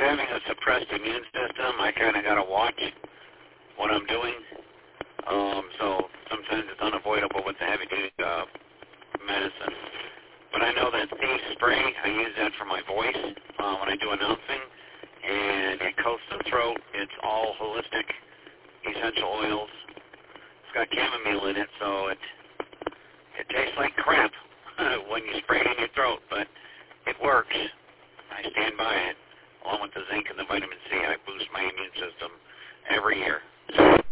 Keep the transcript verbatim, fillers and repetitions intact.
having a suppressed immune system, I kind of got to watch what I'm doing. Um, so sometimes it's unavoidable with the heavy-duty uh, medicine. But I know that Thief spray, I use that for my voice uh, when I do announcing, and it coats the throat. It's all holistic essential oils. It's got chamomile in it, so it it tastes like crap when you spray it in your throat, but it works. I stand by it. Along with the zinc and the vitamin C, I boost my immune system every year.